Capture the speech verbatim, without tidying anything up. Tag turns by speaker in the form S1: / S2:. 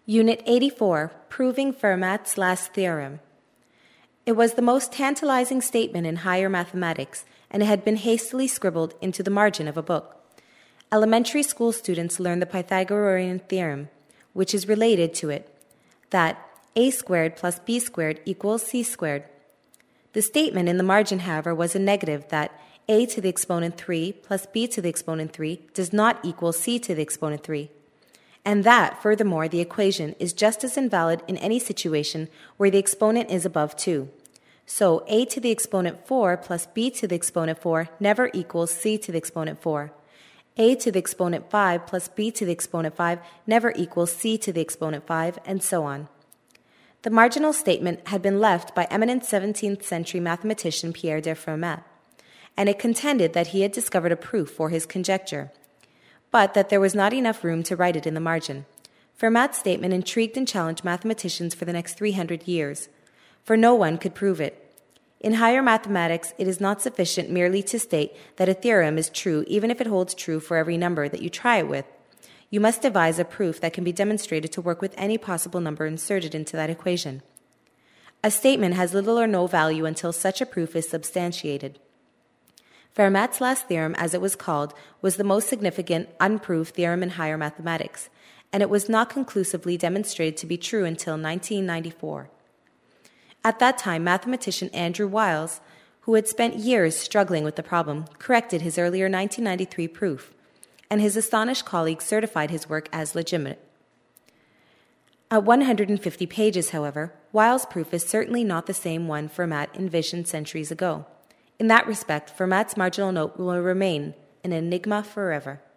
S1: Unit eighty-four, Proving Fermat's Last Theorem. It was the most tantalizing statement in higher mathematics, and it had been hastily scribbled into the margin of a book. Elementary school students learn the Pythagorean theorem, which is related to it, that a squared plus b squared equals c squared. The statement in the margin, however, was a negative that a to the exponent three plus b to the exponent three does not equal c to the exponent three. And that, furthermore, the equation is just as invalid in any situation where the exponent is above two. So a to the exponent four plus b to the exponent four never equals c to the exponent four. A to the exponent five plus b to the exponent five never equals c to the exponent five, and so on. The marginal statement had been left by eminent seventeenth century mathematician Pierre de Fermat, and it contended that he had discovered a proof for his conjecture, but that there was not enough room to write it in the margin. Fermat's statement intrigued and challenged mathematicians for the next three hundred years, for no one could prove it. In higher mathematics, it is not sufficient merely to state that a theorem is true even if it holds true for every number that you try it with. You must devise a proof that can be demonstrated to work with any possible number inserted into that equation. A statement has little or no value until such a proof is substantiated. Fermat's last theorem, as it was called, was the most significant unproved theorem in higher mathematics, and it was not conclusively demonstrated to be true until nineteen ninety-four. At that time, mathematician Andrew Wiles, who had spent years struggling with the problem, corrected his earlier nineteen ninety-three proof, and his astonished colleagues certified his work as legitimate. At one hundred fifty pages, however, Wiles' proof is certainly not the same one Fermat envisioned centuries ago. In that respect, Fermat's marginal note will remain an enigma forever.